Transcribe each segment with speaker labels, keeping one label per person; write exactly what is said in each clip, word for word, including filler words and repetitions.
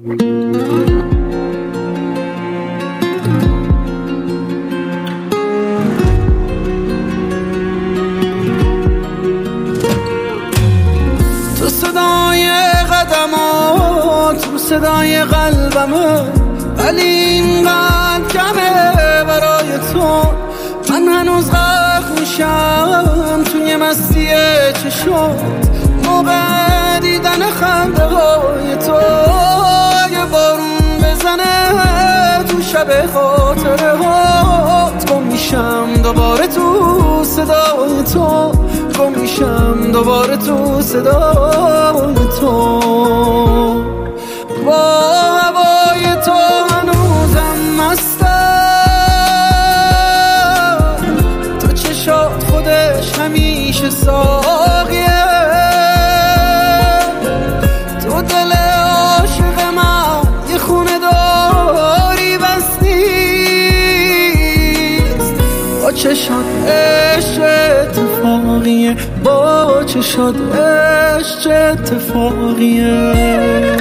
Speaker 1: تو صدای قدمات، تو صدای قلبمه، ولی اینقدر کمه برای تو. من هنوز غرق میشم توی مستی چشات موقع دیدن خنده های تو. اگه بارون بزنه تو شب خاطره هات، گم میشم دوباره تو صدای تو، گم میشم دوباره تو صدای تو. با هوای تو هنوزم مستم، تو چشات خودش همیشه ساقیه. تو دل عاشق من یه خونه داری بس نیست. با چشات عشق اتفاقیه، با چشات عشق اتفاقیه.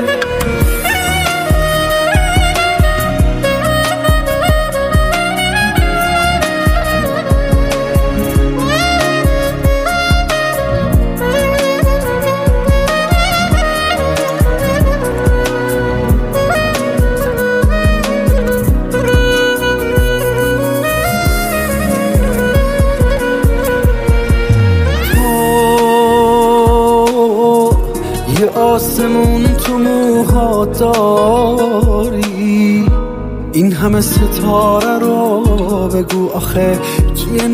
Speaker 1: یه آسمون تو موها داری، این همه ستاره رو بگو آخه کیه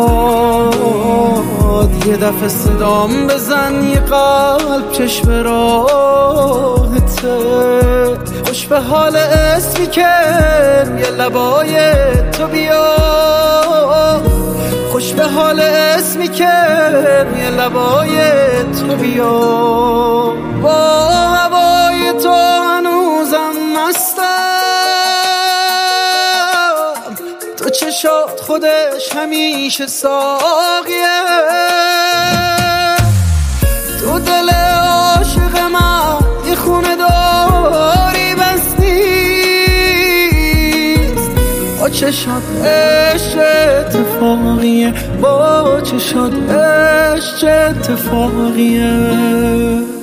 Speaker 1: نخواد. یه دفعه صدام بزن، یه قلب چشم راحته. خوش به حال اسمی که روی لبای تو بیا، خوش به حال اسمی که روی لبای تو بیا. با هوای تو هنوزم مستم، تو چشات خودش همیشه ساقیه. تو دل عاشق من یه خونه داری بس نیست. با چشات عشق اتفاقیه، با چشات عشق اتفاقیه.